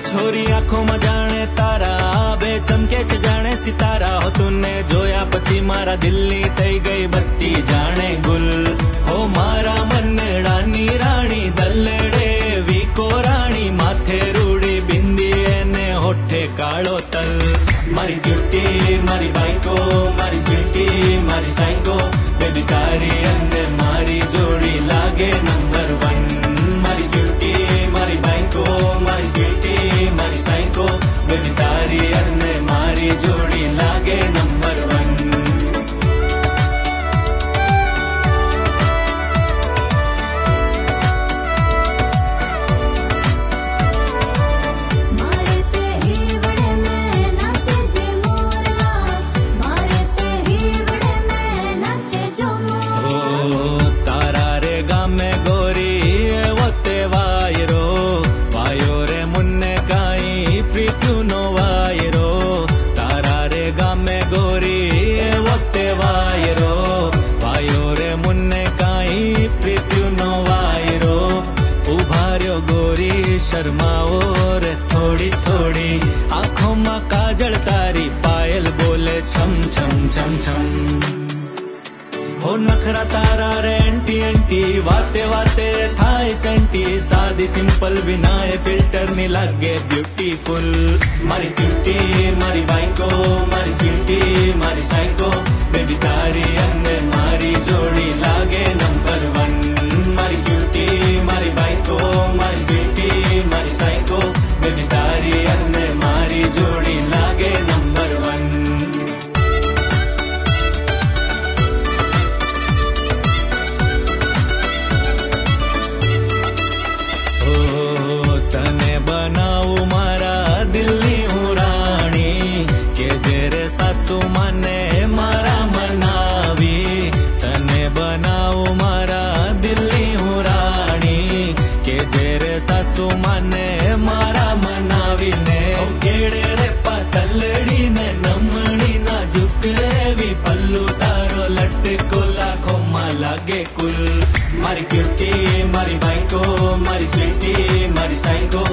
छोरी आंखों में जाने तारा बे चमके च जाने सितारा हो तूने जोया पछी मारा दिल्ली थई गई बत्ती जाने गुल हो मारा मनडानी राणी दल्लड़े वीको राणी माथे रूड़ी बिंदी ने होठे काळो तल मारी ब्यूटी मारी बाइको मारी स्वीटी मारी साइको बेबी तारी अंदर मारी जोड़ी लागे नंबर 1 मारी ब्यूटी मारी बाइको मारी स्वीटी मारी साइको बेबी तारी अंदर मारी जोड़ी लागे नंबर 1। शर्माओ रे थोड़ी थोड़ी आंखों में काजल तारी पायल बोले छम छम छम छम हो नखरा तारा रे एंटी एंटी वाते वाते थाई सेंटी सादी सिंपल बिनाए फिल्टर नी लागे ब्यूटीफुल मारी ब्यूटी मारी बाइको मारी स्वीटी मारी साइको बेबी तारी अंदर मारी जोड़ी लागे नंबर 1 मारी ब्यूटी मारी बाइको मारी स्वीटी मारी साइको बेबी तारी अंदर मारी जोड़ी लागे नंबर 1। तने बनाऊ मारा दिल्ली हूँ राणी के जेरे सासू माने मारा मनावी तने बनाऊ मारा दिल्ली हूँ राणी के जेरे सासू माने मारा मनावी ने केड़े रे पातलड़ी ने नमणी ना झुकवी पल्लू तारो लटको लाखों मा लागे कुल मारी ब्यूटी मारी बाइको मारी स्वीटी मारी साइको